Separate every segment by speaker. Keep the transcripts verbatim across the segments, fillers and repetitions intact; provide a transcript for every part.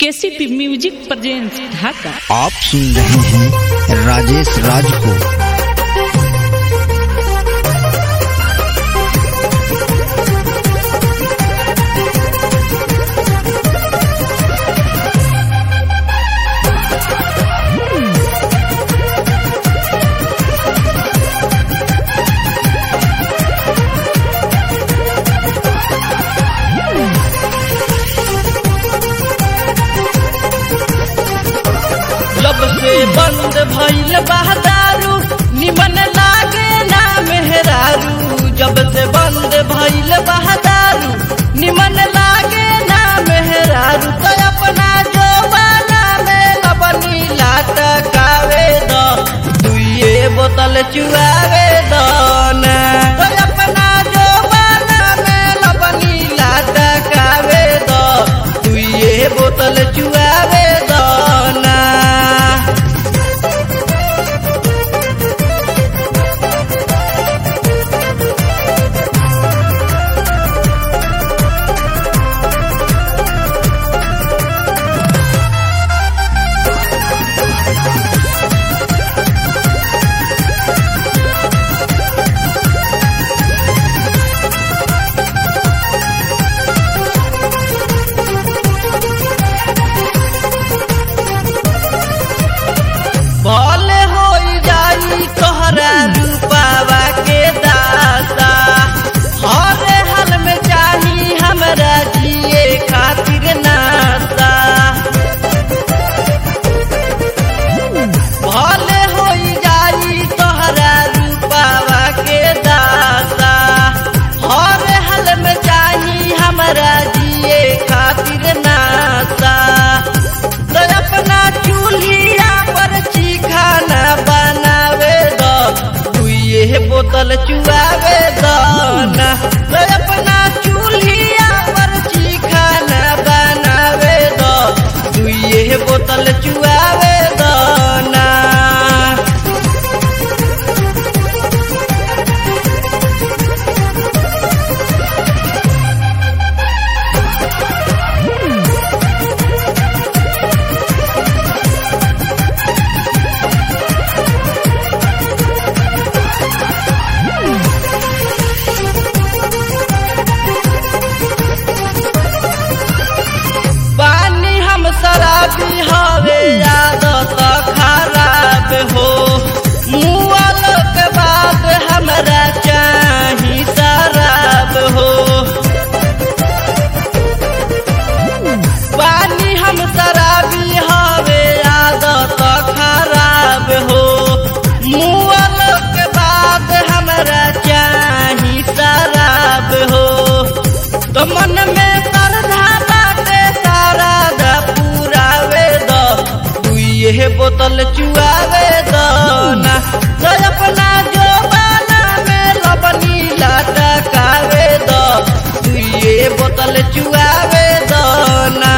Speaker 1: KCP music presents ढाका।
Speaker 2: आप सुन रहे हैं राजेश राज को।
Speaker 3: जब से बंद भइल बहदारू निमन लागे ना मेहरारू। जब से बंद भइल बहदारू निमन लागे ना मेहरारू। तो अपना जवाना में लबनी लटकावे दो, दुइये बोतल चुआवे दो ना। तो अपना जवाना में लबनी लटकावे दो, दुइये बोतल चुआवे दो ना। भले हो जाई तोहरा रूपावा के दासा, हर हाल में चाही हमरा जिए खातिर नासा। भले हो जाई तोहरा रूपावा के दासा, हर हाल में चाही हमरा जिए खातिर नासा। तो अपना चूल्हिया पर खाना बनावे दो, दुइये बोतल चुआवे दो ना। तो अपना चूल्हिया पर खाना बनावे दो, दुइये बोतल चुआवे दो ना। पानी हम शराबी हवे आदत खराब हो, मुआल के बाद हमरा चाही शराब हो। पानी हम शराबी हवे आदत खराब हो, मुआल के बाद हमरा चाही शराब हो। तो मन में श्रद्धा बाटे सारा पुरावे दो, दुइये बोतल चुआवे दो ना। तो अपना जवाना में लबनी लटकावे दो, दुइये बोतल चुआवे दो ना।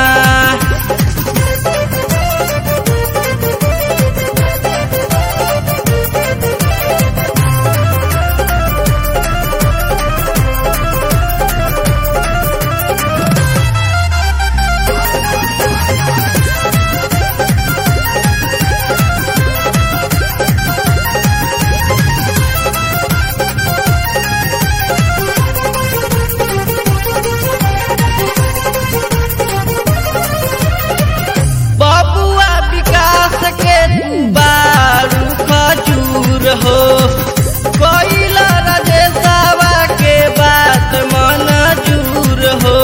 Speaker 3: बबुआ विकास के बारू खजूर हो, कोइल राजेशवा के बात मंजूर हो।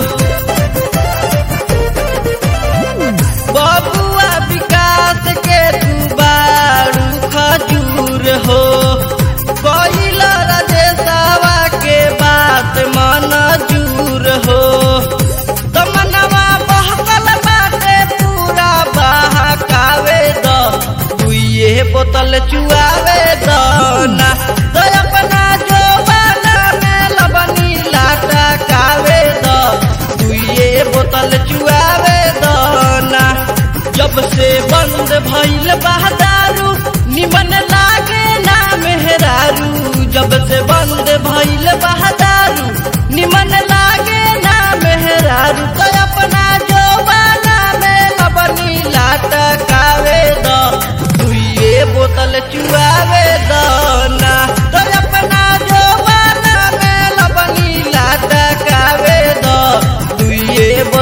Speaker 3: बबुआ विकास के बारू खजूर हो, कोइल राजेशवा के बात मंजूर हो। तो मनवा बहकल बाटे पूरा बहकावे दो, दुइये बोतल चुआवे दो ना। तो अपना जवाना में लबनी लटकावे दो, दुइये बोतल चुआवे दो ना। जब से बंद भइल बहदारू निमन लागे ना मेहरारू। जब से बंद भइल बहदारू निमन लागे ना मेहरारू। तो अपना जवाना में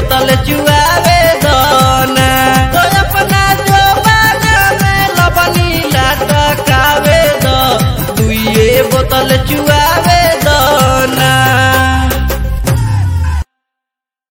Speaker 3: बोतल चुआ